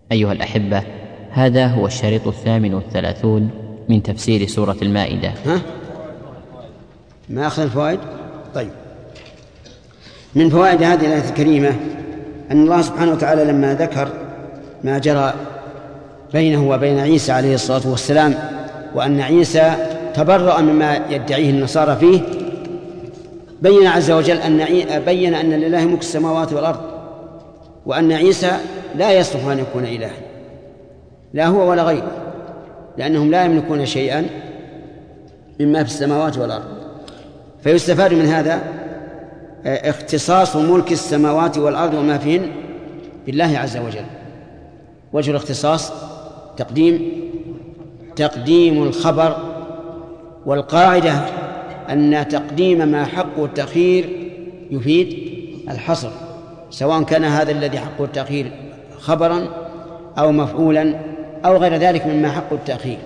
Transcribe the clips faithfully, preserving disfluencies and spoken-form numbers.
أيها الأحبة، هذا هو الشريط الثامن والثلاثون من تفسير سورة المائدة. ها؟ ما أخذ الفوائد؟ طيب، من فوائد هذه الآية الكريمة أن الله سبحانه وتعالى لما ذكر ما جرى بينه وبين عيسى عليه الصلاة والسلام، وأن عيسى تبرأ مما يدعيه النصارى فيه، بين عز وجل أن بين أن لله ملك السماوات والأرض، وأن عيسى لا يصلح أن يكون إلها، لا هو ولا غيره، لأنهم لا يملكون شيئا مما في السماوات والأرض. فيستفاد من هذا اختصاص ملك السماوات والأرض وما فيهن بالله عز وجل. وجه الاختصاص تقديم تقديم الخبر، والقاعدة أن تقديم ما حقه التأخير يفيد الحصر، سواء كان هذا الذي حقه التأخير خبرا أو مفعولا أو غير ذلك مما حقه التأخير.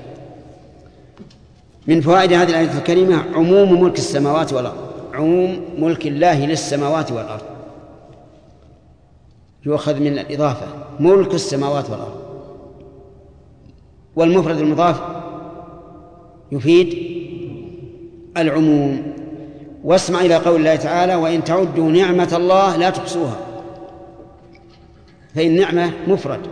من فوائد هذه الآية الكريمة عموم ملك السماوات والأرض، عموم ملك الله للسماوات والأرض يؤخذ من الإضافة، ملك السماوات والأرض، والمفرد المضاف يفيد العموم. واسمع إلى قول الله تعالى: وإن تعدوا نعمة الله لا تحصوها. فإن النعمة مفرد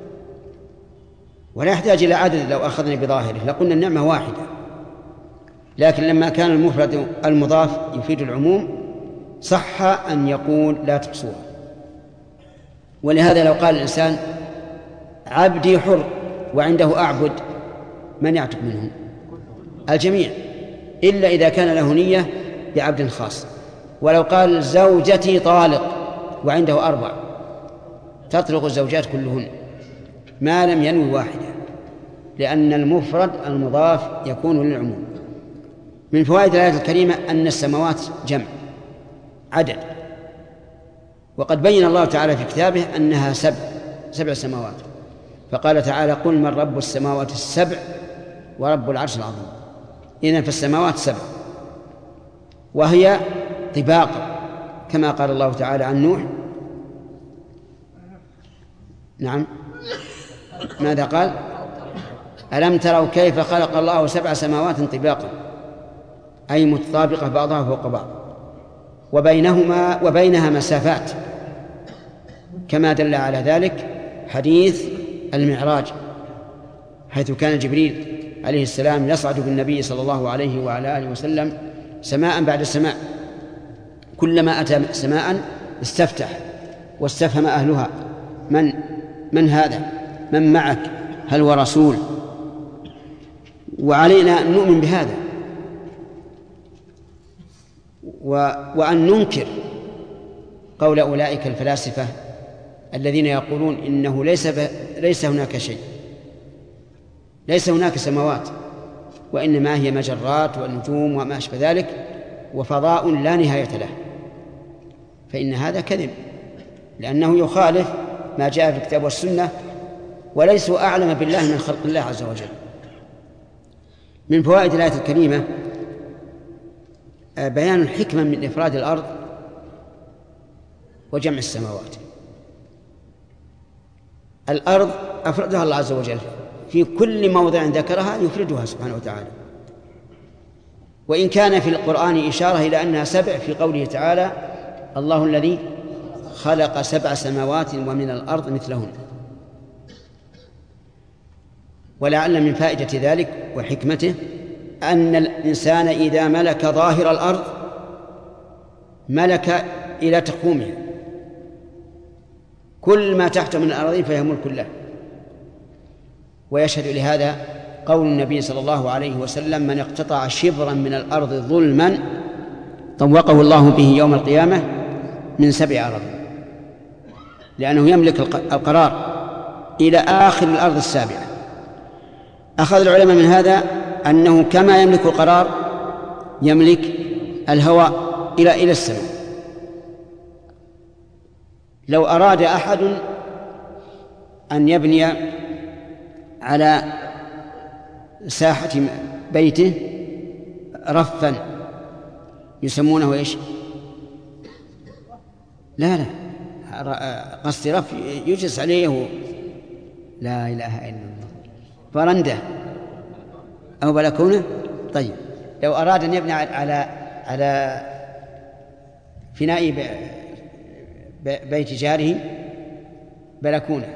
ولا يحتاج إلى عدد، لو أخذنا بظاهره لقلنا النعمة واحدة، لكن لما كان المفرد المضاف يفيد العموم صح أن يقول لا تحصوها. ولهذا لو قال الإنسان عبدي حر وعنده أعبد، من يعتق منهم؟ الجميع، إلا إذا كان له نية بعبد خاص. ولو قال زوجتي طالق وعنده أربع، تطلق الزوجات كلهن ما لم ينوي واحدة، لأن المفرد المضاف يكون للعموم. من فوائد الآية الكريمة أن السماوات جمع عدد، وقد بين الله تعالى في كتابه أنها سبع سبع سماوات، فقال تعالى: قل من رب السماوات السبع ورب العرش العظيم. إذن فالسماوات سبع، وهي طباق كما قال الله تعالى عن نوح. نعم، ماذا قال؟ ألم تروا كيف خلق الله سبع سماوات طباقا، أي متطابقة بعضها فوق بعض، وبينهما وبينها مسافات، كما دل على ذلك حديث المعراج، حيث كان جبريل عليه السلام يصعد بالنبي صلى الله عليه وعلى آله وسلم سماء بعد سماء، كلما أتى سماء استفتح واستفهم أهلها: من من هذا؟ من معك؟ هل هو رسول؟ وعلينا أن نؤمن بهذا وأن ننكر قول أولئك الفلاسفة الذين يقولون إنه ليس ليس هناك شيء، ليس هناك سماوات، وإنما هي مجرات ونجوم وما أشبه ذلك، وفضاء لا نهاية له. فإن هذا كذب، لأنه يخالف ما جاء في الكتاب والسنة، وليسوا أعلم بالله من خلق الله عز وجل. من فوائد الآية الكريمة بيان الحكمة من إفراد الأرض وجمع السماوات. الأرض أفردها الله عز وجل، في كل موضع ذكرها يفردها سبحانه وتعالى، وإن كان في القرآن إشارة إلى أنها سبع في قوله تعالى: الله الذي خلق سبع سماوات ومن الأرض مثلهن. ولعل من فائدة ذلك وحكمته أن الإنسان إذا ملك ظاهر الأرض ملك إلى تقومها، كل ما تحت من الأراضين فهي ملك له. ويشهد لهذا قول النبي صلى الله عليه وسلم: من اقتطع شبرا من الأرض ظلما طوقه الله به يوم القيامة من سبع أراضين، لأنه يملك القرار إلى آخر الأرض السابعة. أخذ العلماء من هذا أنه كما يملك القرار يملك الهواء إلى إلى السماء. لو أراد أحد أن يبني على ساحة بيته رفا يسمونه إيش؟ لا لا قصد رف يجلس عليه لا إله إلا الله. فرندة أو بلكونة. طيب لو أراد أن يبني على على فناء بيت جاره بلكونة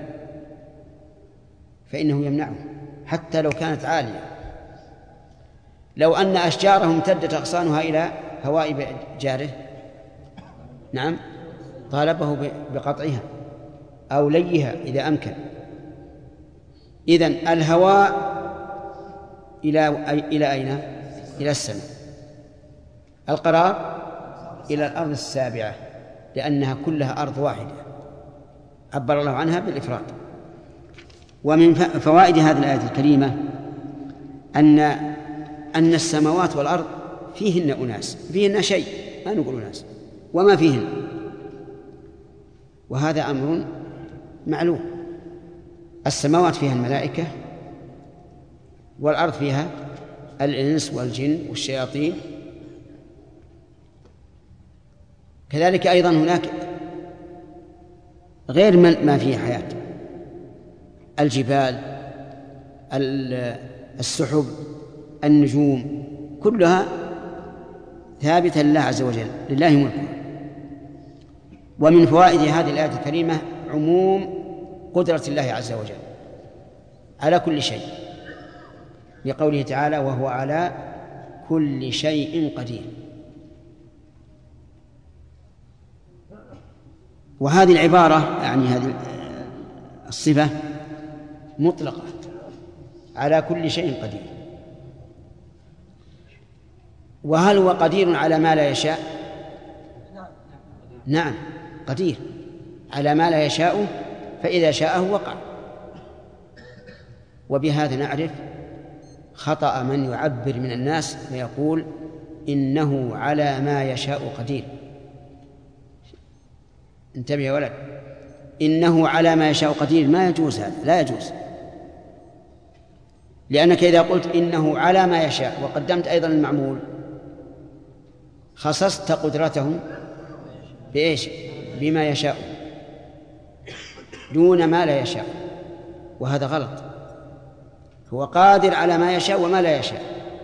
فإنه يمنعه حتى لو كانت عالية. لو أن أشجاره امتدت أغصانها إلى هواء جاره نعم طالبه بقطعها أو ليها إذا أمكن. إذن الهواء إلى إلى أين؟ إلى السماء. القرار إلى الأرض السابعة لأنها كلها أرض واحدة عبر الله عنها بالإفراد. ومن فوائد هذه الآية الكريمة أن أن السماوات والأرض فيهن أناس، فيهن شيء، ما نقول أناس، وما فيهن، وهذا أمر معلوم. السماوات فيها الملائكة والأرض فيها الإنس والجن والشياطين. كذلك أيضا هناك غير ما فيه حياة، الجبال، السحب، النجوم، كلها ثابتة لله عز وجل، لله ملكه. ومن فوائد هذه الآية الكريمة عموم قدرة الله عز وجل على كل شيء، لقوله تعالى وهو على كل شيء قدير. وهذه العبارة يعني هذه الصفة مطلقة على كل شيء قدير. وهل هو قدير على ما لا يشاء؟ نعم قدير على ما لا يشاء، فإذا شاءه وقع. وبهذا نعرف خطأ من يعبر من الناس ويقول إنه على ما يشاء قدير. انتبه يا ولد، إنه على ما يشاء قدير ما يجوز، هذا لا يجوز، لأنك إذا قلت إنه على ما يشاء وقدمت أيضا المعمول خصصت قدرته بإيش؟ بما يشاء دون ما لا يشاء، وهذا غلط. هو قادر على ما يشاء وما لا يشاء،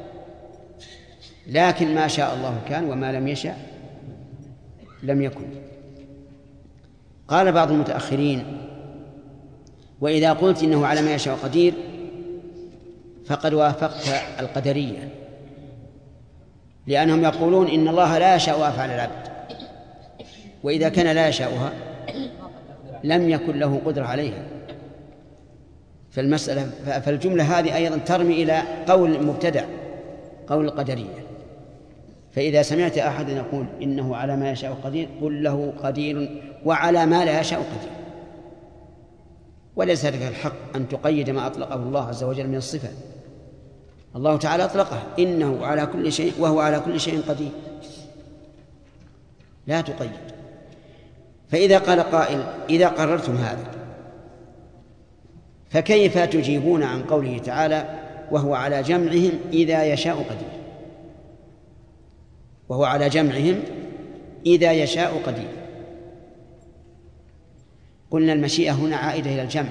لكن ما شاء الله كان وما لم يشاء لم يكن. قال بعض المتأخرين وإذا قلت إنه على ما يشاء قدير فقد وافقت القدرية، لأنهم يقولون إن الله لا يشاء أفعال العبد، وإذا كان لا يشاءها لم يكن له قدرة عليها. فالمسألة فالجملة هذه أيضا ترمي إلى قول المبتدع، قول القدرية. فإذا سمعت أحد يقول إنه على ما يشاء قدير قل له قدير وعلى ما لا يشاء قدير، وليس لك الحق أن تقيد ما أطلقه الله عز وجل من الصفة. الله تعالى أطلقه إنه على كل شيء وهو على كل شيء قدير، لا تقيد. فإذا قال قائل إذا قررتم هذا فكيف تجيبون عن قوله تعالى وهو على جمعهم إذا يشاء قدير؟ وهو على جمعهم إذا يشاء قدير. قلنا المشيئة هنا عائدة إلى الجمع،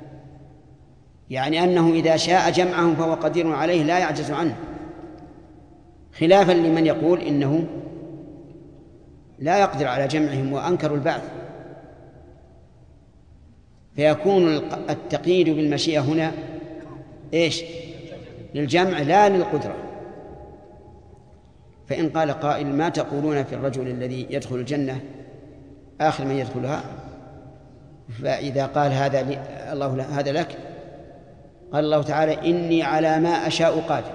يعني أنه إذا شاء جمعهم فهو قدير عليه لا يعجز عنه، خلافا لمن يقول إنه لا يقدر على جمعهم وأنكروا البعث. فيكون التقييد بالمشيئة هنا إيش؟ للجمع لا للقدرة. فإن قال قائل ما تقولون في الرجل الذي يدخل الجنة آخر من يدخلها، فإذا قال هذا الله هذا لك، قال الله تعالى إني على ما أشاء قادر،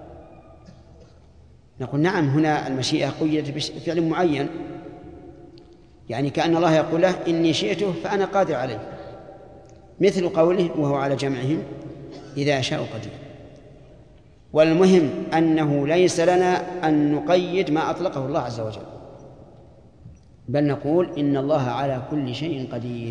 نقول نعم هنا المشيئة قيدت بفعل معين، يعني كأن الله يقول له إني شئته فأنا قادر عليه، مثل قوله وهو على جمعهم إذا شاء قدير. والمهم أنه ليس لنا أن نقيد ما أطلقه الله عز وجل، بل نقول إن الله على كل شيء قدير.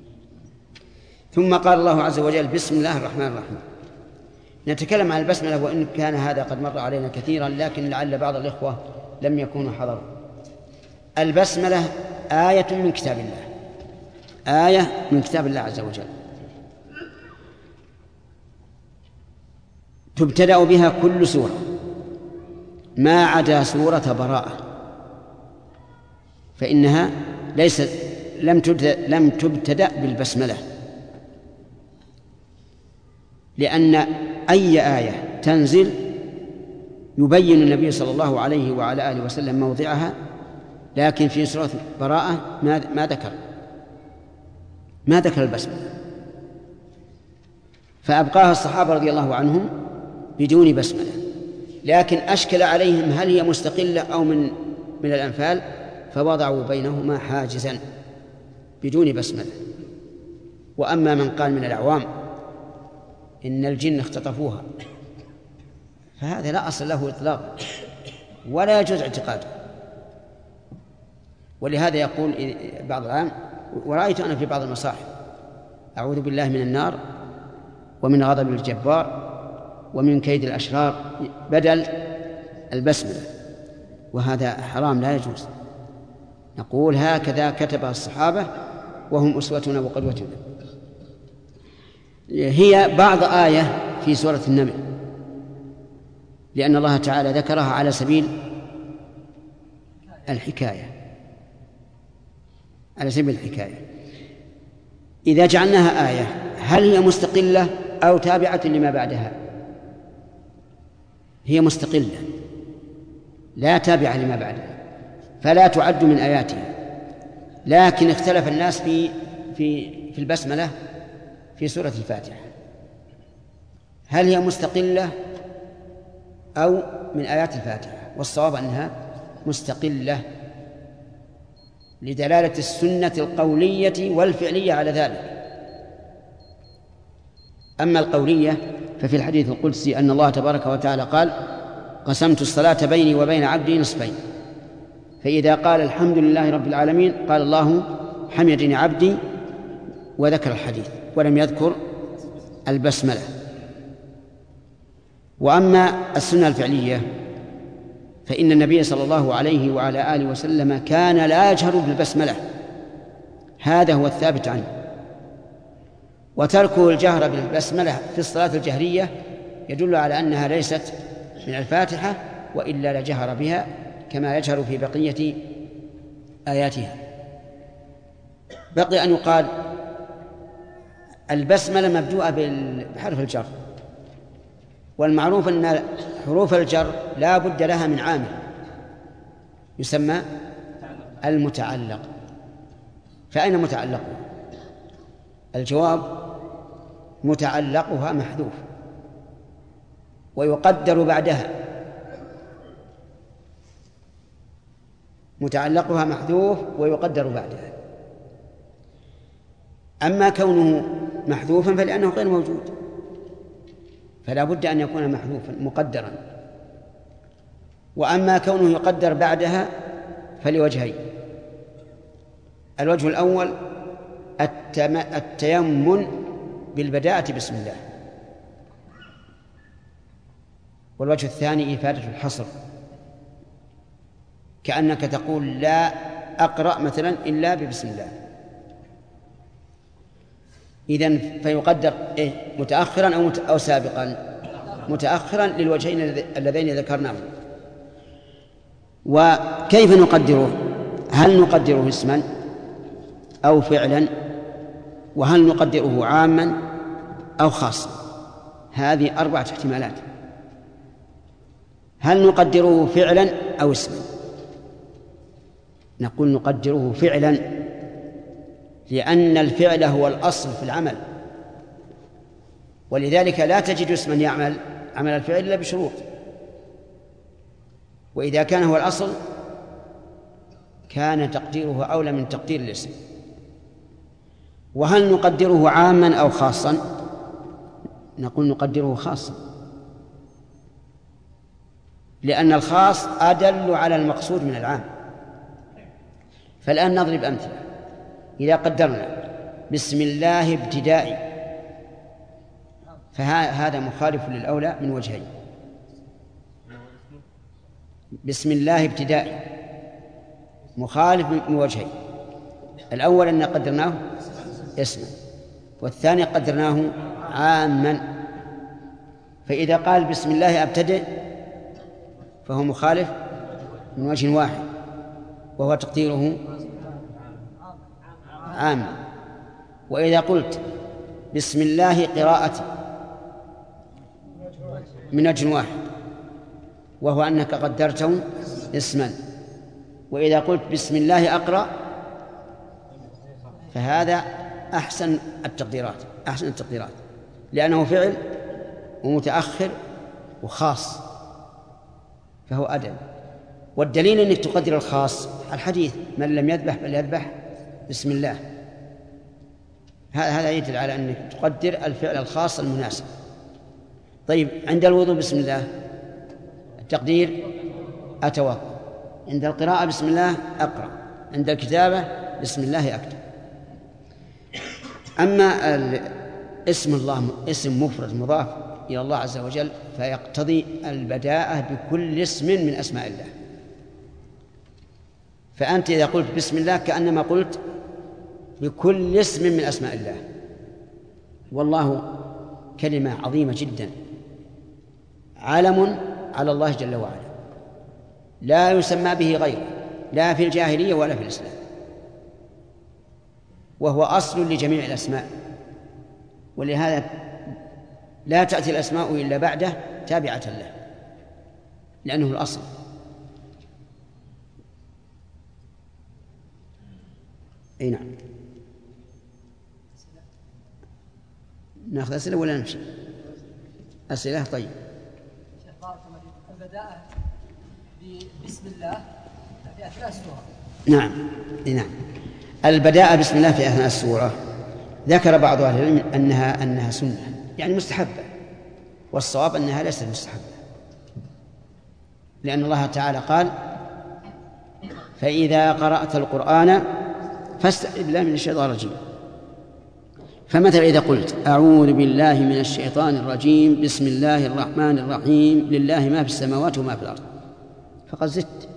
ثم قال الله عز وجل بسم الله الرحمن الرحيم. نتكلم عن البسملة وإن كان هذا قد مر علينا كثيرا، لكن لعل بعض الإخوة لم يكونوا حضروا. البسملة آية من كتاب الله، آية من كتاب الله عز وجل، تبتدأ بها كل سورة ما عدا سورة براءة، فإنها ليست لم تبتدأ, لم تبتدأ بالبسملة، لأن أي آية تنزل يبين النبي صلى الله عليه وعلى آله وسلم موضعها، لكن في سورة براءة ما ما ذكر ما ذكر البسملة، فأبقاها الصحابة رضي الله عنهم بدون بسملة. لكن أشكل عليهم هل هي مستقلة أو من من الأنفال، فوضعوا بينهما حاجزا بدون بسملة. وأما من قال من الأعوام إن الجن اختطفوها فهذا لا أصل له إطلاقا ولا يجوز اعتقاده. ولهذا يقول بعض العام، ورأيت أنا في بعض المصاحف: أعوذ بالله من النار ومن غضب الجبار ومن كيد الأشرار، بدل البسملة، وهذا حرام لا يجوز. نقول هكذا كتب الصحابة وهم أسوتنا وقدوتنا. هي بعض آية في سورة النمل، لأن الله تعالى ذكرها على سبيل الحكاية على سبيل الحكاية. إذا جعلناها آية هل هي مستقلة أو تابعة لما بعدها؟ هي مستقلة لا تابعة لما بعدها، فلا تعد من آياتها. لكن اختلف الناس في في في البسملة في سورة الفاتحة، هل هي مستقلة أو من آيات الفاتحة؟ والصواب أنها مستقلة لدلالة السنة القولية والفعلية على ذلك. أما القولية ففي الحديث القدسي أن الله تبارك وتعالى قال: قسمت الصلاة بيني وبين عبدي نصفين، فإذا قال الحمد لله رب العالمين قال الله حمدني عبدي، وذكر الحديث ولم يذكر البسملة. وأما السنة الفعلية فإن النبي صلى الله عليه وعلى آله وسلم كان لا يجهر بالبسملة، هذا هو الثابت عنه. وتركه الجهر بالبسملة في الصلاة الجهرية يدل على أنها ليست من الفاتحة، وإلا لجهر بها كما يجهر في بقية آياتها. بقي أن يقال البسملة مبدوءة بحرف الجر، والمعروف أن حروف الجر لا بد لها من عامل يسمى المتعلق. فأين متعلقها؟ الجواب: متعلقها محذوف ويقدر بعدها. متعلقها محذوف ويقدر بعدها. أما كونه محذوفا فلأنه غير موجود، فلا بد أن يكون محذوفا مقدرا. وأما كونه يقدر بعدها فلوجهين: الوجه الأول التيمن بالبداءة بسم الله، والوجه الثاني إفادة الحصر، كأنك تقول لا أقرأ مثلا إلا ببسم الله. إذن فيقدر إيه؟ متأخرا أو, مت... أو سابقا؟ متأخرا للوجهين اللذين ذكرناهم. وكيف نقدره؟ هل نقدره اسما أو فعلا؟ وهل نقدره عاما أو خاصا؟ هذه أربعة احتمالات. هل نقدره فعلا أو اسما؟ نقول نقدره فعلا، لأن الفعل هو الأصل في العمل، ولذلك لا تجد اسما يعمل عمل الفعل إلا بشروط، وإذا كان هو الأصل كان تقديره أولى من تقدير الاسم. وهل نقدره عاما أو خاصا؟ نقول نقدره خاصا، لأن الخاص أدل على المقصود من العام. فالآن نضرب أمثلة. إذا قدرنا بسم الله ابتدائي فهذا مخالف للأولى من وجهين. بسم الله ابتدائي مخالف من وجهين: الأول أن قدرناه اسما، والثاني قدرناه عاما، فإذا قال بسم الله أبتدئ فهو مخالف من وجه واحد، وهو تقديره عام. وإذا قلت بسم الله قراءتي من وجه واحد، وهو أنك قدرته اسما. وإذا قلت بسم الله أقرأ فهذا أحسن التقديرات أحسن التقديرات لأنه فعل ومتأخر وخاص، فهو أدب. والدليل أنك تقدر الخاص الحديث من لم يذبح فليذبح بسم الله، هذا يدل على أنك تقدر الفعل الخاص المناسب. طيب، عند الوضوء بسم الله التقدير أتوضأ، عند القراءة بسم الله أقرأ، عند الكتابة بسم الله أكتب. أما اسم الله اسم مفرد مضاف إلى الله عز وجل فيقتضي البداءة بكل اسم من أسماء الله. فأنت إذا قلت بسم الله كأنما قلت بكل اسم من أسماء الله، والله كلمة عظيمة جدا، علم على الله جل وعلا لا يسمى به غيره، لا في الجاهلية ولا في الإسلام، وهو أصل لجميع الأسماء. ولهذا لا تأتي الأسماء إلا بعده تابعة له، لأنه الأصل. أي نعم. نأخذ أسئلة ولا نمشي؟ أسئلة. طيب، البداءة بسم الله في أثناء السورة. نعم نعم البداءة بسم الله في أثناء السورة ذكر بعض أهل العلم أنها أنها سنة، يعني مستحبة، والصواب أنها ليست مستحبة، لأن الله تعالى قال فإذا قرأت القرآن فاستعذ بالله من الشيطان الرجيم. فمثلا إذا قلت أعوذ بالله من الشيطان الرجيم بسم الله الرحمن الرحيم لله ما في السماوات وما في الأرض، فقد زدت،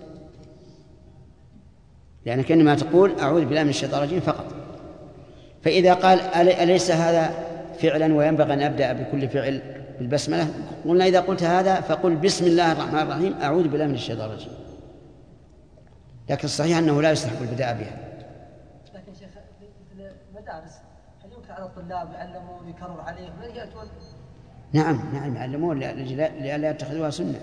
لأنك إنما تقول أعوذ بالله من الشيطان الرجيم فقط. فإذا قال أليس هذا فعلا وينبغي أن أبدأ بكل فعل بالبسملة؟ قلنا إذا قلت هذا فقل بسم الله الرحمن الرحيم أعوذ بالله من الشيطان الرجيم، لكن الصحيح أنه لا يستحب البداء بها. لكن شيخ في المدارس هل يمكن على الطلاب يعلمون يكرر عليهم من يأتون؟ نعم نعم يعلمون لئلا يتخذوها سنة.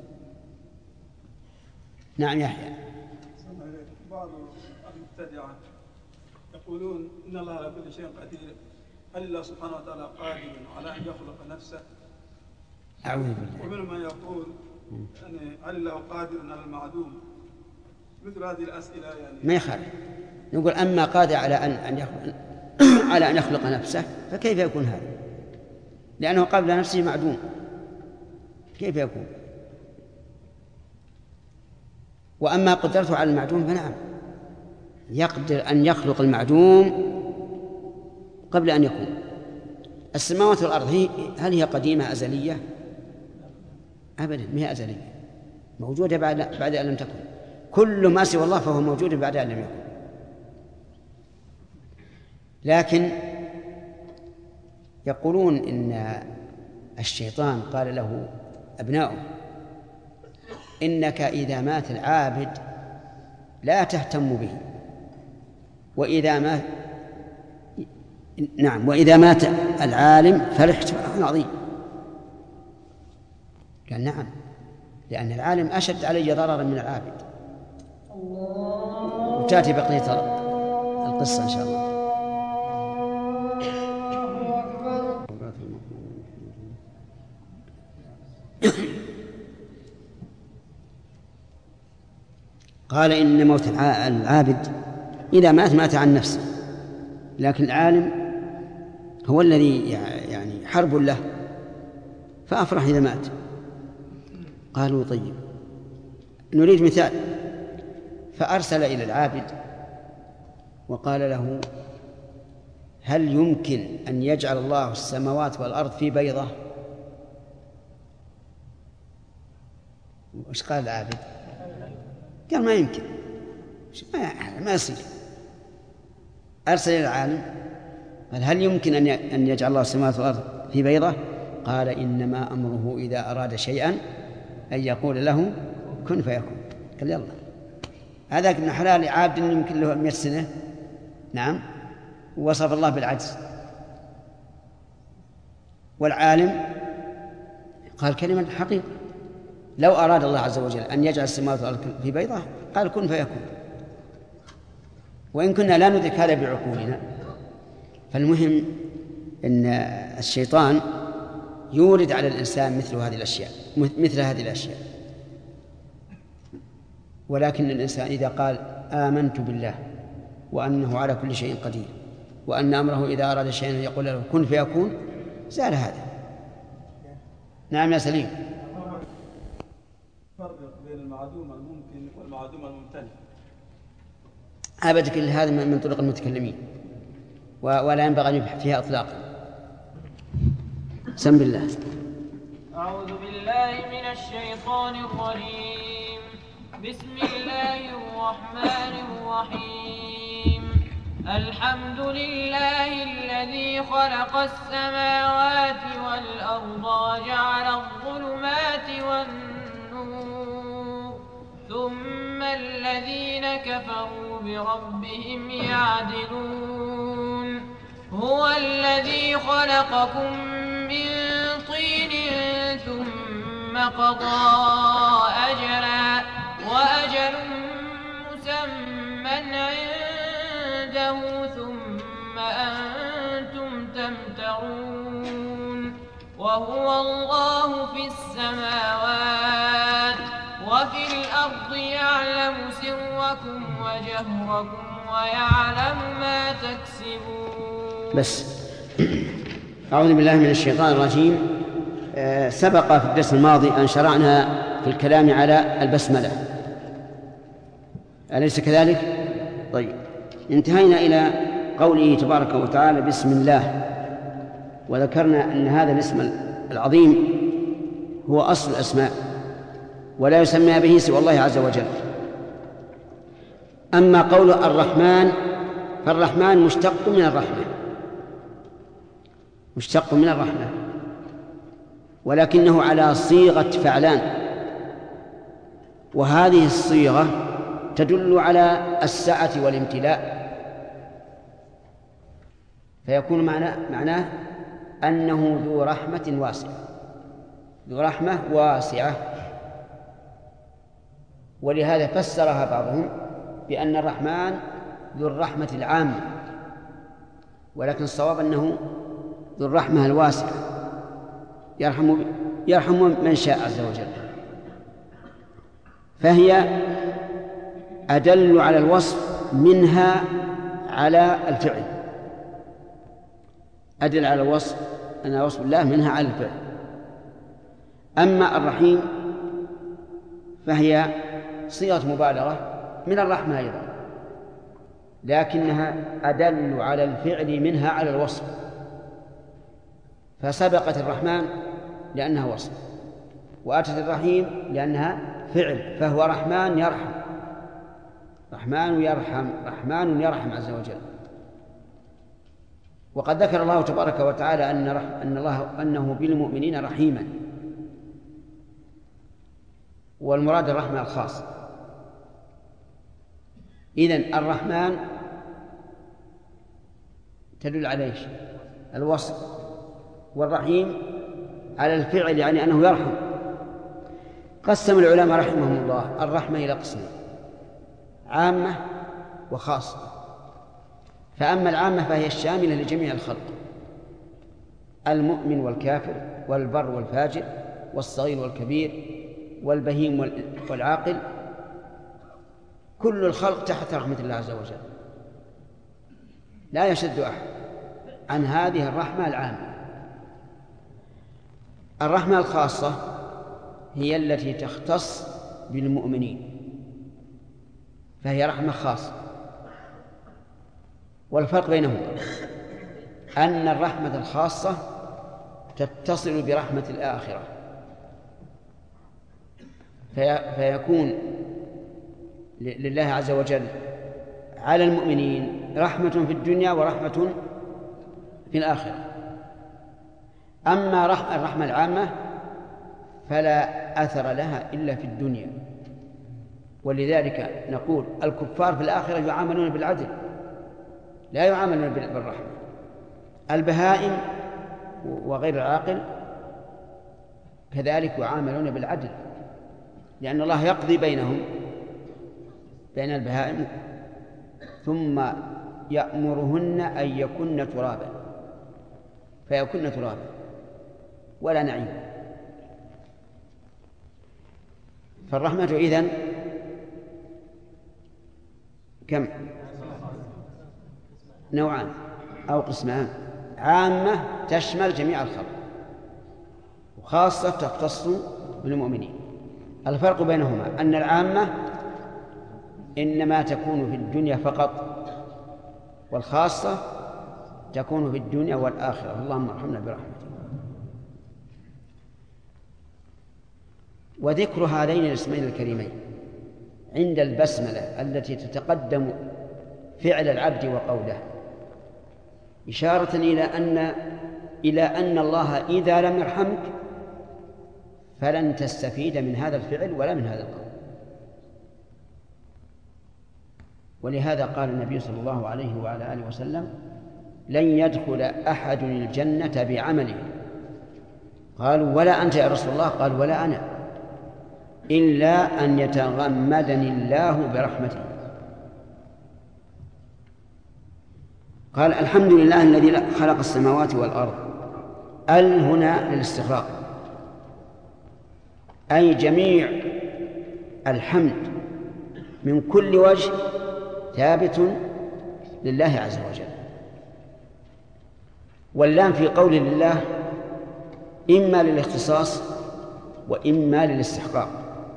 نعم يحيى. بعض المبتدعة يقولون إن الله على كل شيء قدير، هل الله سبحانه وتعالى قادر على أن يخلق نفسه؟ أعوذ بالله. ومنهم من يقول يعني هل الله قادر على المعدوم؟ مثل هذه الأسئلة يعني ما يخالف نقول أما قادر على أن أن يخلق على أن يخلق نفسه فكيف يكون هذا؟ لأنه قبل نفسه معدوم، كيف يكون؟ وأما قدرته على المعدوم فنعم يقدر أن يخلق المعدوم قبل أن يكون. السماوات والأرض هي هل هي قديمة أزلية؟ أبدا، ما هي أزلية، موجودة بعد بعد أن لم تكن. كل ما سوى الله فهو موجود بعد أن لم يكن. لكن يقولون إن الشيطان قال له أبناؤه إنك إذا مات العابد لا تهتم به، وإذا مات نعم وإذا مات العالم فرحت فرح عظيم. قال نعم، لأن العالم أشد علي ضررا من العابد. وتأتي بقية القصة إن شاء الله. قال إن موت العابد إذا مات مات عن نفسه، لكن العالم هو الذي يعني حرب له، فأفرح إذا مات. قالوا طيب نريد مثال، فأرسل إلى العابد وقال له هل يمكن أن يجعل الله السماوات والأرض في بيضة؟ وش قال العابد؟ قال ما يمكن، ما يصير. أرسل إلى العالم قال هل يمكن أن يجعل الله السماوات والأرض في بيضة؟ قال إنما أمره إذا أراد شيئا أن يقول له كن فيكون. قال يلا. هذاك ابن حلال عابد يمكن له مئة سنة، نعم، ووصف الله بالعجز. والعالم قال كلمة حقيقة، لو أراد الله عز وجل أن يجعل السماوات والأرض في بيضة قال كن فيكون. وإن كنا لا ندرك هذا بعقولنا، فالمهم أن الشيطان يورد على الإنسان مثل هذه الأشياء مثل هذه الأشياء ولكن الإنسان إذا قال آمنت بالله وأنه على كل شيء قدير وأن أمره إذا أراد شيئا يقول له كن فيكون زال هذا. نعم يا سليم. فرق بين المعدوم الممكن والمعدوم الممتنع. أبدك هذا من طرق المتكلمين ولا ينبغي أن فيها إطلاقا. سم بالله. أعوذ بالله من الشيطان الرجيم. بسم الله الرحمن الرحيم. الحمد لله الذي خلق السماوات والأرض وجعل الظلمات والنور ثم الذين كفروا بربهم يعدلون. هو الذي خلقكم من طين ثم قضى أجلا وأجل مسمى عنده ثم أنتم تمترون. وهو الله في السماوات وفي الأرض يعلم سركم وجهركم ويعلم ما تكسبون. بس أعوذ بالله من الشيطان الرجيم. أه سبق في الدرس الماضي أن شرعنا في الكلام على البسملة، أليس كذلك؟ طيب، انتهينا إلى قوله تبارك وتعالى بسم الله، وذكرنا أن هذا الاسم العظيم هو أصل الأسماء ولا يسمى به سوى الله عز وجل. أما قول الرحمن فالرحمن مشتق من الرحمة، مشتق من الرحمة، ولكنه على صيغة فعلان، وهذه الصيغة تدل على السعة والامتلاء، فيكون معناه, معناه أنه ذو رحمة واسعة، ذو رحمة واسعة. ولهذا فسرها بعضهم بأن الرحمن ذو الرحمة العامة، ولكن الصواب أنه ذو الرحمة الواسعة، يرحم يرحم من شاء عز وجل. فهي أدل على الوصف منها على الفعل، أدل على الوصف أن وصف الله منها على الفعل. أما الرحيم فهي صيغة مبالغة من الرحمة أيضا، لكنها أدل على الفعل منها على الوصف، فسبقت الرحمن لأنها وصف، وأتت الرحيم لأنها فعل، فهو رحمن يرحم، رحمن يرحم، رحمن يرحم عز وجل. وقد ذكر الله تبارك وتعالى أن أن الله أنه بالمؤمنين رحيما، والمراد الرحمة الخاص. إذن الرحمن تدل على ايش؟ الوصف، والرحيم على الفعل، يعني أنه يرحم. قسم العلماء رحمهم الله الرحمة إلى قسمين: عامة وخاصة. فأما العامة فهي الشاملة لجميع الخلق، المؤمن والكافر والبر والفاجر والصغير والكبير والبهيم والعاقل، كل الخلق تحت رحمة الله عز وجل، لا يشد أحد عن هذه الرحمة العامة. الرحمة الخاصة هي التي تختص بالمؤمنين، فهي رحمة خاصة. والفرق بينهما أن الرحمة الخاصة تتصل برحمة الآخرة، في فيكون لله عز وجل على المؤمنين رحمة في الدنيا ورحمة في الآخرة. أما الرحمة العامة فلا أثر لها إلا في الدنيا، ولذلك نقول الكفار في الآخرة يعاملون بالعدل لا يعاملون بالرحمة. البهائم وغير العاقل كذلك يعاملون بالعدل، لأن الله يقضي بينهم بين البهائم ثم يأمرهن أن يكن ترابا فيكن ترابا ولا نعيم. فالرحمة إذن كم؟ نوعان أو قسمان: عامة تشمل جميع الخلق، وخاصة تختص بالمؤمنين. الفرق بينهما أن العامة إنما تكون في الدنيا فقط، والخاصة تكون في الدنيا والآخرة. اللهم ارحمنا برحمتك. وذكر هذين الاسمين الكريمين عند البسملة التي تتقدم فعل العبد وقوله إشارة إلى أن إلى أن الله إذا لم يرحمك فلن تستفيد من هذا الفعل ولا من هذا القول. ولهذا قال النبي صلى الله عليه وعلى آله وسلم: لن يدخل أحد الجنة بعمله. قالوا: ولا أنت يا رسول الله؟ قال: ولا أنا، إلا أن يتغمدني الله برحمته. قال: الحمد لله الذي خلق السماوات والأرض. ال هنا للاستغراق، أي جميع الحمد من كل وجه ثابت لله عز وجل. واللام في قول لله إما للاختصاص وإما للاستحقاق،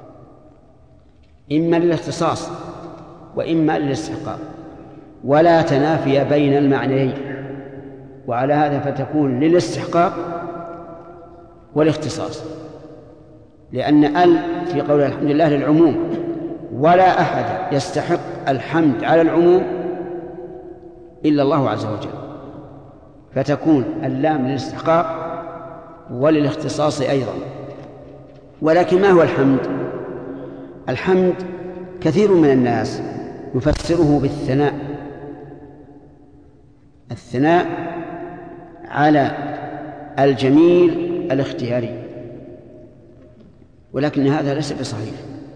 إما للاختصاص وإما للاستحقاق، ولا تنافي بين المعنيين، وعلى هذا فتكون للاستحقاق والاختصاص، لأن ال في قول الحمد لله للعموم، ولا أحد يستحق الحمد على العموم إلا الله عز وجل، فتكون اللام للاستحقاق وللاختصاص أيضا. ولكن ما هو الحمد؟ الحمد كثير من الناس يفسره بالثناء، الثناء على الجميل الاختياري، ولكن هذا ليس بصحيح،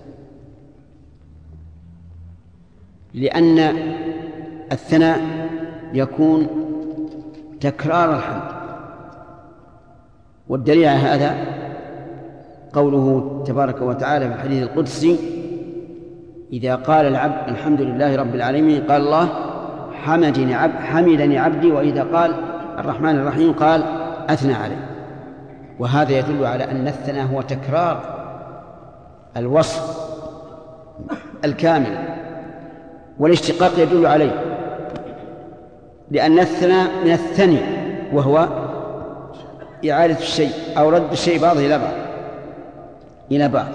لأن الثناء يكون تكرار الحمد، والدليل على هذا قوله تبارك وتعالى في الحديث القدسي: إذا قال العبد الحمد لله رب العالمين قال الله حمدني عبد حمدني عبدي، وإذا قال الرحمن الرحيم قال أثنى عليه. وهذا يدل على أن الثناء هو تكرار الوصف الكامل، والاشتقاق يدل عليه، لأن الثناء من الثني وهو إعادة الشيء أو رد الشيء بعضه إلى بعض إلى بعض.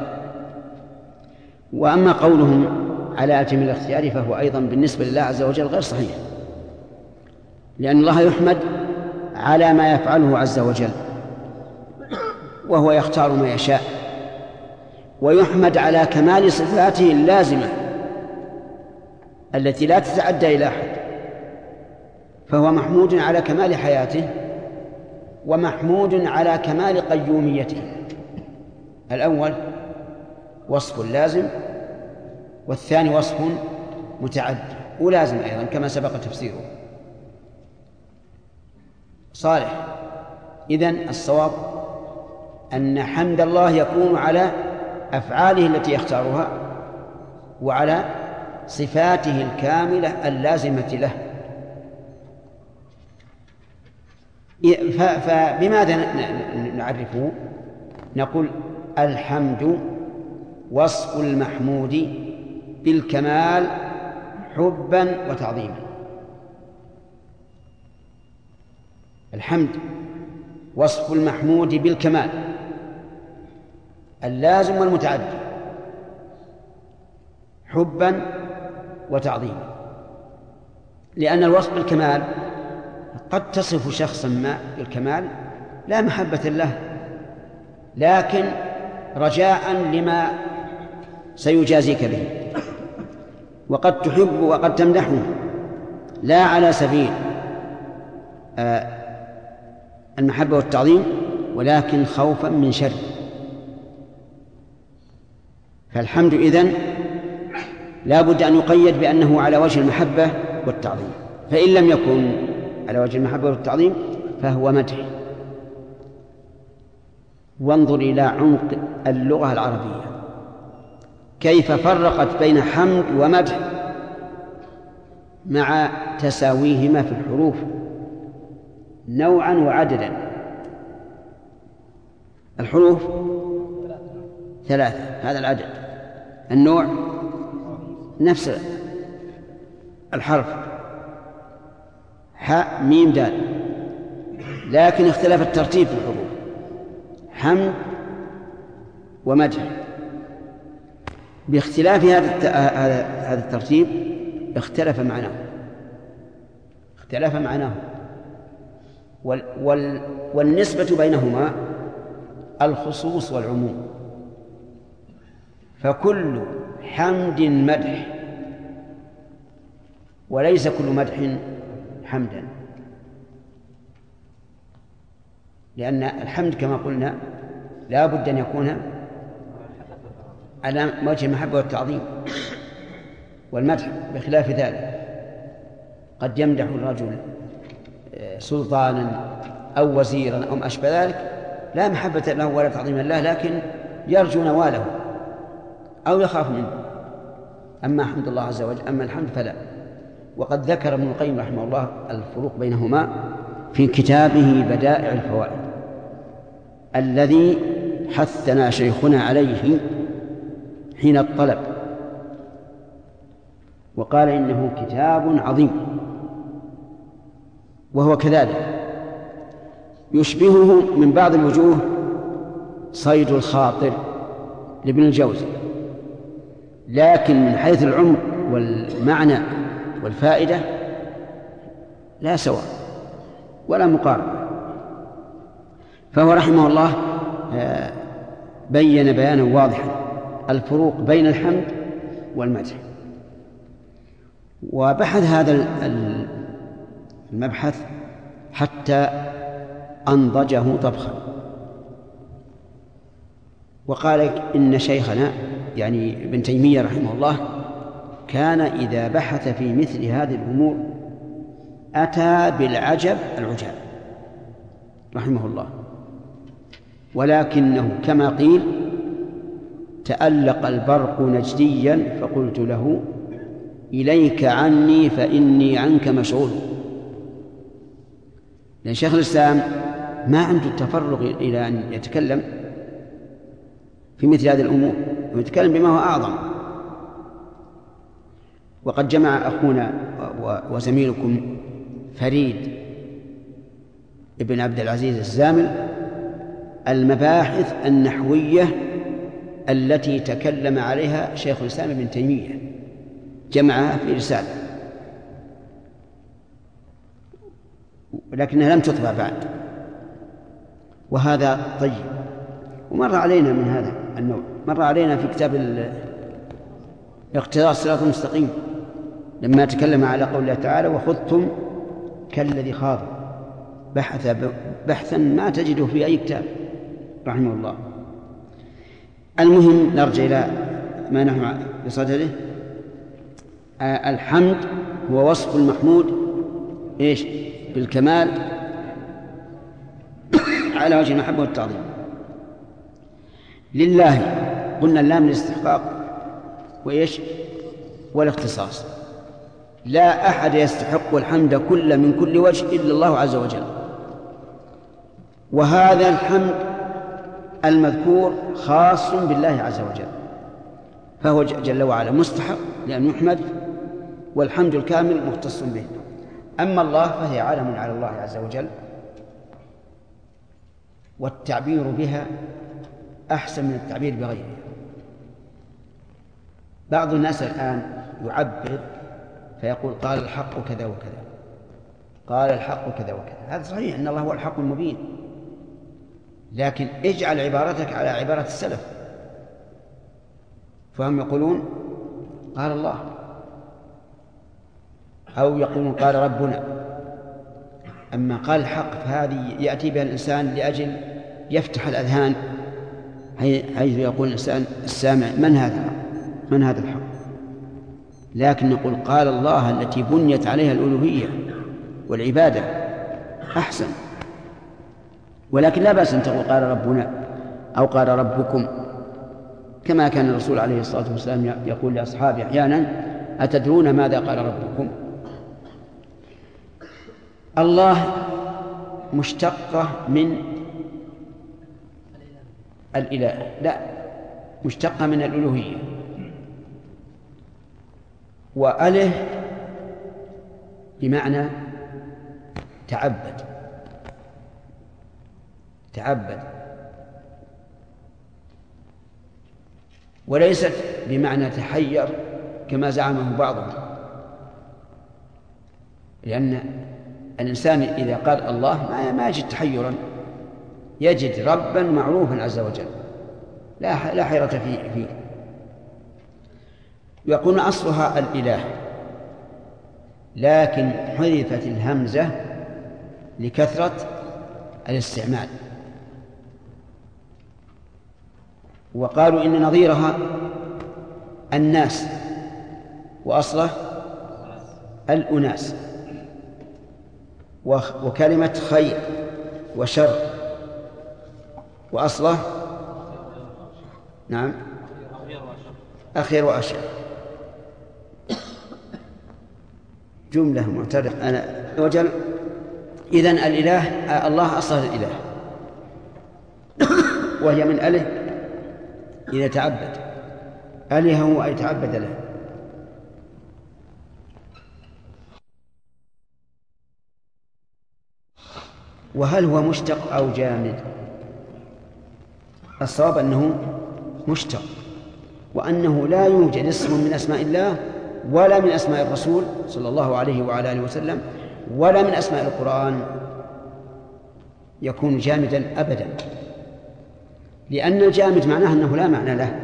وأما قولهم على الجميل الاختياري فهو أيضا بالنسبة لله عز وجل غير صحيح، لأن الله يحمد على ما يفعله عز وجل، وهو يختار ما يشاء، ويحمد على كمال صفاته اللازمة التي لا تتعدى إلى أحد، فهو محمود على كمال حياته ومحمود على كمال قيوميته. الأول وصف لازم، والثاني وصف متعدي ولازم أيضا كما سبق تفسيره. صالح. إذن الصواب أن حمد الله يكون على أفعاله التي يختارها وعلى صفاته الكاملة اللازمة له. فبماذا نعرفه؟ نقول الحمد وصف المحمود بالكمال حبا وتعظيما. الحمد وصف المحمود بالكمال اللازم والمتعدي حبا وتعظيما، لأن الوصف بالكمال قد تصف شخصا ما بالكمال لا محبة له، لكن رجاء لما سيجازيك به. وقد تحب وقد تمدحه لا على سبيل المحبة والتعظيم، ولكن خوفا من شر. فالحمد إذن لا بد أن يقيد بأنه على وجه المحبة والتعظيم، فإن لم يكن على وجه المحبة والتعظيم فهو مدح. وانظر إلى عمق اللغة العربية كيف فرقت بين حمد ومدح مع تساويهما في الحروف نوعا وعددا. الحروف ثلاثة، هذا العدد. النوع نفس الحرف حاء ميم دال، لكن اختلف الترتيب في الحروف، حمد ومدح. باختلاف هذا هذا الترتيب اختلف معناه اختلف معناه وال وال والنسبة بينهما الخصوص والعموم. فكل حمد مدح، وليس كل مدح حمدا، لأن الحمد كما قلنا لا بد أن يكون على وجه المحبة والتعظيم، والمدح بخلاف ذلك. قد يمدح الرجل سلطانا أو وزيرا أو ما أشبه ذلك لا محبة له ولا تعظيما له، لكن يرجو نواله أو يخاف منه. أما حمد الله عز وجل، أما الحمد فلا. وقد ذكر ابن القيم رحمه الله الفروق بينهما في كتابه بدائع الفوائد الذي حثنا شيخنا عليه حين الطلب، وقال إنه كتاب عظيم، وهو كذلك. يشبهه من بعض الوجوه صيد الخاطر لابن الجوزي، لكن من حيث العمق والمعنى والفائدة لا سواء ولا مقارنة. فهو رحمه الله بين بيانا واضحا الفروق بين الحمد والمدح. وبحث هذا المبحث حتى أنضجه طبخا، وقال إن شيخنا يعني ابن تيمية رحمه الله كان إذا بحث في مثل هذه الأمور أتى بالعجب العجاب رحمه الله، ولكنه كما قيل تألق البرق نجديا فقلت له إليك عني فإني عنك مشغول. لأن شيخ الإسلام ما عنده التفرغ إلى أن يتكلم في مثل هذه الأمور، ويتكلم بما هو أعظم. وقد جمع أخونا وزميلكم فريد ابن عبد العزيز الزامل المباحث النحوية التي تكلم عليها شيخ الإسلام ابن تيمية، جمعها في رسالة، ولكنها لم تطبع بعد، وهذا طيب. ومر علينا من هذا النوع، مر علينا في كتاب اقتضاء الصراط المستقيم لما تكلم على قول الله تعالى وخذتم كالذي خاض، بحث بحثا ما تجده في أي كتاب رحمه الله. المهم نرجع إلى ما نحن بصدده. الحمد هو وصف المحمود إيش بالكمال على وجه المحبة والتعظيم لله. قلنا اللام للاستحقاق وإيش والاختصاص. لا أحد يستحق الحمد كل من كل وجه إلا الله عز وجل. وهذا الحمد المذكور خاص بالله عز وجل، فهو جل وعلا مستحق لأن يحمد، والحمد الكامل مختص به. أما الله فهي علم على الله عز وجل، والتعبير بها أحسن من التعبير بغيرها. بعض الناس الآن يعبر فيقول قال الحق كذا وكذا، قال الحق كذا وكذا. هذا صحيح أن الله هو الحق المبين، لكن اجعل عبارتك على عبارة السلف، فهم يقولون قال الله، أو يقولون قال ربنا. أما قال الحق فهذه يأتي بها الإنسان لأجل يفتح الأذهان، حيث يقول الإنسان السامع من هذا من هذا الحق. لكن نقول قال الله التي بنيت عليها الألوهية والعبادة أحسن. ولكن لا بأس أن تقول قال ربنا أو قال ربكم، كما كان الرسول عليه الصلاة والسلام يقول لأصحابه أحيانا أتدرون ماذا قال ربكم؟ الله مشتقة من الإله، لا، مشتقة من الألوهية. وأله بمعنى تعبد تعبد وليست بمعنى تحير كما زعمه بعضهم، لأن الإنسان إذا قال الله ما يجد تحيرا، يجد ربا معروفا عز وجل لا لا حيرة فيه, فيه. يكون أصلها الإله، لكن حذفت الهمزة لكثرة الاستعمال، وقالوا إن نظيرها الناس، وأصله الأناس، وكلمة خير وشر وأصله نعم أخير وأشر، جملة معترضة أنا وجل. إذن الإله الله أصله الإله، وهي من أله إذا تعبد، ألهه أي تعبد له. وهل هو مشتق أو جامد؟ الصواب أنه مشتق، وأنه لا يوجد اسم من أسماء الله ولا من أسماء الرسول صلى الله عليه وعلى آله وسلم ولا من أسماء القرآن يكون جامدا أبدا، لأن الجامد معناه أنه لا معنى له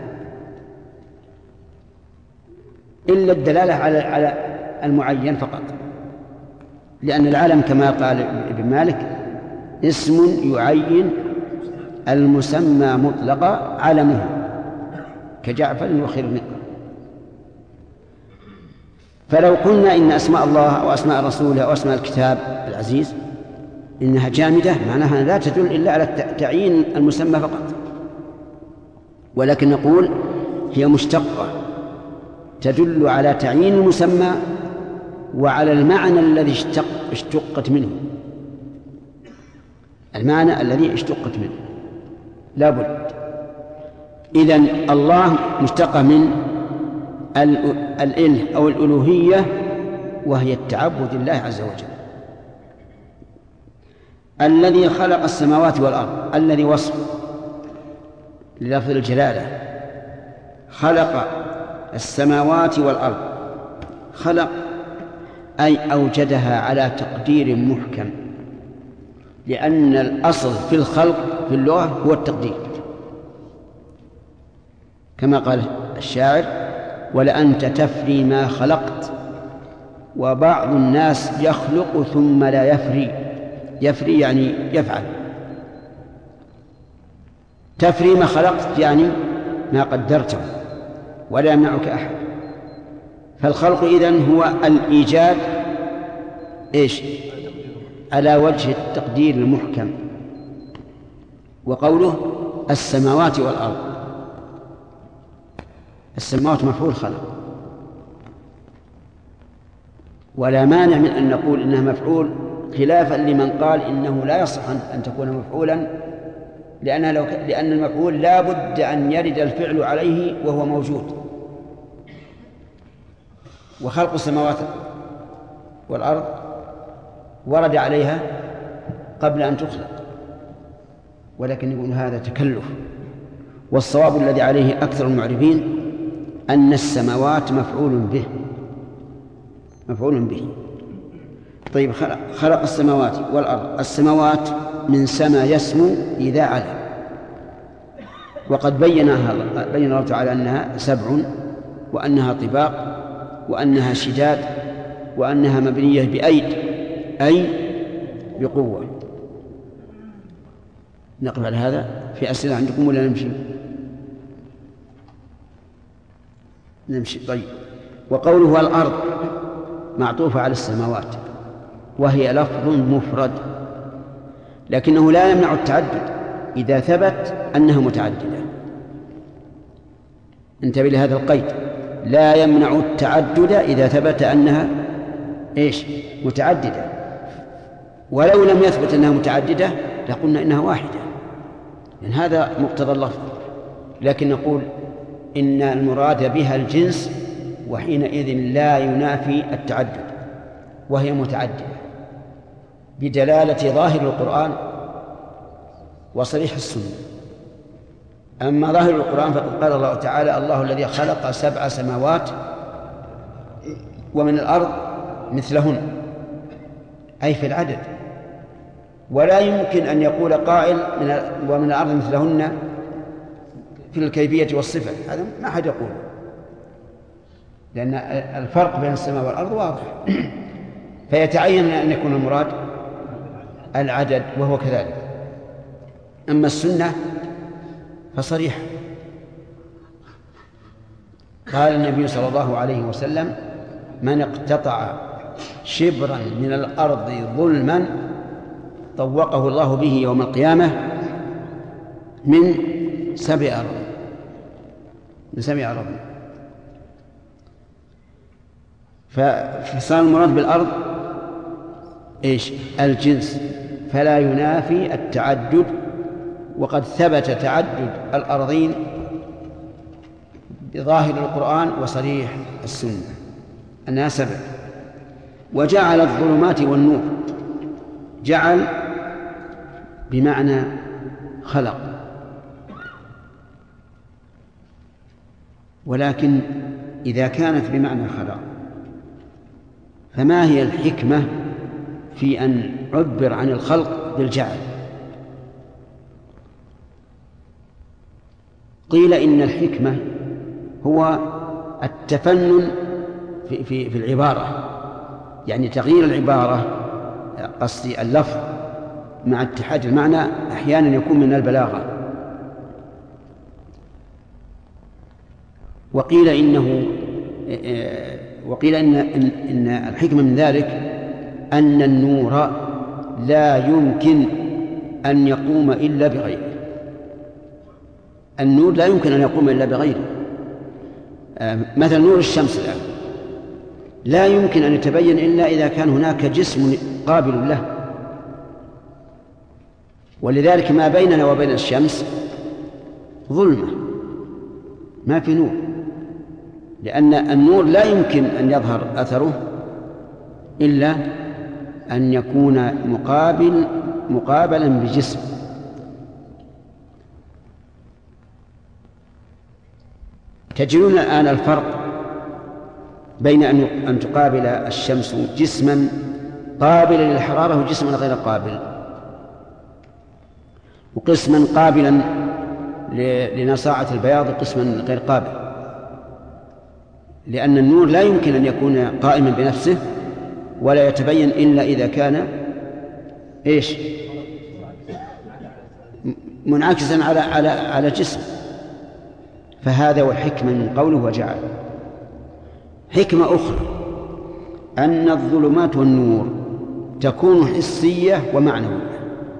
إلا الدلالة على على المعين فقط، لأن العالم كما قال ابن مالك اسم يعين المسمى مطلقا علمه كجعفر وخرنق. فلو قلنا إن أسماء الله أو أسماء رسوله أو أسماء الكتاب العزيز إنها جامدة، معناها لا تدل إلا على تعيين المسمى فقط، ولكن نقول هي مشتقة تدل على تعيين المسمى وعلى المعنى الذي اشتق اشتقت منه، المعنى الذي اشتقت منه لا بد. إذن الله مشتقة من الإله أو الألوهية، وهي التعبد لله عز وجل. الذي خلق السماوات والأرض، الذي وصف للفظ الجلالة، خلق السماوات والأرض، خلق أي أوجدها على تقدير محكم، لأن الأصل في الخلق في اللغة هو التقدير، كما قال الشاعر ولأنت تفري ما خلقت وبعض الناس يخلق ثم لا يفري. يفري يعني يفعل، تفري ما خلقت يعني ما قدرته ولا يمنعك أحد. فالخلق إذن هو الإيجاد إيش على وجه التقدير المحكم. وقوله السماوات والأرض، السماوات مفعول خلق، ولا مانع من أن نقول إنها مفعول، خلافا لمن قال إنه لا يصح أن تكون مفعولا، لأن لو ك... لأن المفعول لا بد أن يرد الفعل عليه وهو موجود. وخلق السماوات والأرض ورد عليها قبل أن تخلق، ولكن يقول هذا تكلف. والصواب الذي عليه أكثر المعربين أن السماوات مفعول به، مفعول به. طيب خلق, خلق السماوات والأرض. السماوات من سما يسمو إذا علا، وقد بينها بين الله تعالى أنها سبع، وأنها طباق، وأنها شداد، وأنها مبنية بأيد أي بقوة. نقف على هذا. في أسئلة عندكم ولا نمشي؟ نمشي. طيب. وقوله الأرض معطوفة على السماوات، وهي لفظ مفرد، لكنه لا يمنع التعدد إذا ثبت أنها متعددة. انتبه لهذا القيد، لا يمنع التعدد إذا ثبت أنها إيش؟ متعددة. ولو لم يثبت أنها متعددة لقلنا إنها واحدة، لأن هذا مقتضى اللفظ، لكن نقول إن المراد بها الجنس، وحينئذ لا ينافي التعدد، وهي متعددة بدلالة ظاهر القرآن وصريح السنة. أما ظاهر القرآن فقد قال الله تعالى: الله الذي خلق سبع سماوات ومن الأرض مثلهن، أي في العدد. ولا يمكن أن يقول قائل من ومن الأرض مثلهن في الكيفية والصفة، هذا ما أحد يقول، لأن الفرق بين السماء والأرض واضح. فيتعين أن يكون المراد العدد، وهو كذلك. أما السنة فصريحة، قال النبي صلى الله عليه وسلم: من اقتطع شبرا من الأرض ظلما طوقه الله به يوم القيامة من سبع أرض من سبع أرض. فصار المراد بالأرض إيش؟ الجنس، فلا ينافي التعدد، وقد ثبت تعدد الأرضين بظاهر القرآن وصريح السنة أنها سبع. وجعل الظلمات والنور، جعل بمعنى خلق، ولكن إذا كانت بمعنى خلق فما هي الحكمة في أن عبر عن الخلق بالجعل؟ قيل إن الحكمة هو التفنن في, في, في العبارة، يعني تغيير العبارة، قصدي اللفظ، مع اتحاد المعنى أحيانا يكون من البلاغة. وقيل إنه وقيل إن, إن الحكمة من ذلك أن النور لا يمكن أن يقوم إلا بغيره. النور لا يمكن أن يقوم إلا بغيره. مثل نور الشمس الآن لا يمكن أن يتبين إلا إذا كان هناك جسم قابل له، ولذلك ما بيننا وبين الشمس ظلمة، ما في نور، لأن النور لا يمكن أن يظهر أثره إلا أن يكون مقابل مقابلا بجسم. تجدون الآن الفرق بين أن تقابل الشمس جسما قابلا للحرارة وجسما غير قابل، وقسما قابلا لنصاعة البياض وقسما غير قابل، لأن النور لا يمكن أن يكون قائما بنفسه ولا يتبين إلا إذا كان إيش؟ منعكسا على على على جسم. فهذا هو الحكمة من قوله وجعل. حكمة أخرى أن الظلمات والنور تكون حسية ومعنوية،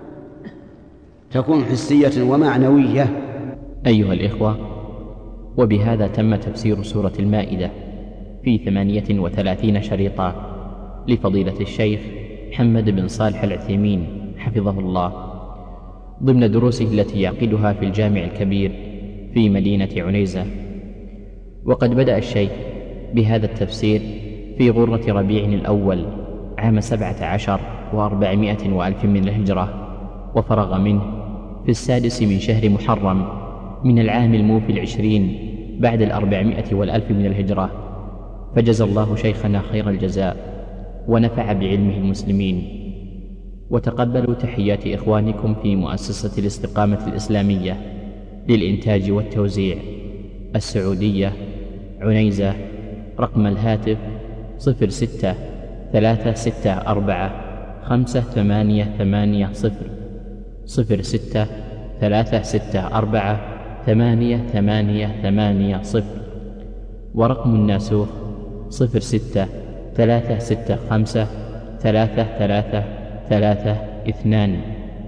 تكون حسية ومعنوية. أيها الإخوة، وبهذا تم تفسير سورة المائدة في ثمانية وثلاثين شريطا لفضيلة الشيخ محمد بن صالح العثيمين حفظه الله، ضمن دروسه التي يعقدها في الجامع الكبير في مدينة عنيزة. وقد بدأ الشيخ بهذا التفسير في غرة ربيع الأول عام سبعة عشر وأربعمائة وألف من الهجرة، وفرغ منه في السادس من شهر محرم من العام الموفي العشرين بعد الأربعمائة والألف من الهجرة. فجزى الله شيخنا خير الجزاء ونفع بعلمه المسلمين. وتقبلوا تحيات إخوانكم في مؤسسة الاستقامة الإسلامية للإنتاج والتوزيع السعودية عنيزة. رقم الهاتف صفر ستة ثلاثة ستة أربعة خمسة ثمانية ثمانية صفر صفر ستة ثلاثة ستة أربعة ثمانية ثمانية ثمانية صفر. ورقم الناسوخ صفر ستة ثلاثة ستة خمسة ثلاثة ثلاثة ثلاثة اثنان.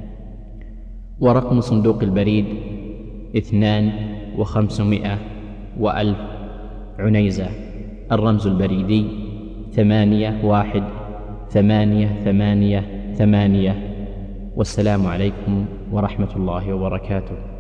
ورقم صندوق البريد اثنان وخمسمائة وألف عنيزة. الرمز البريدي ثمانية واحد ثمانية ثمانية ثمانية. والسلام عليكم ورحمة الله وبركاته.